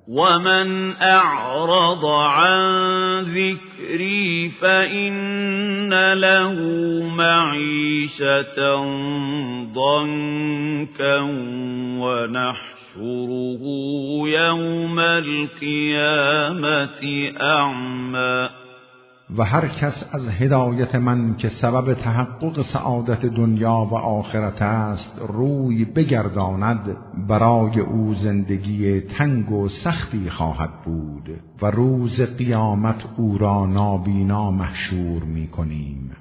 ومن اعرض عن ذكری فإن له معیشة ضنکا ونحشره یوم القیامة اعمی. و هر کس از هدایت من که سبب تحقق سعادت دنیا و آخرت است روی بگرداند، برای او زندگی تنگ و سختی خواهد بود و روز قیامت او را نابینا محشور می کنیم.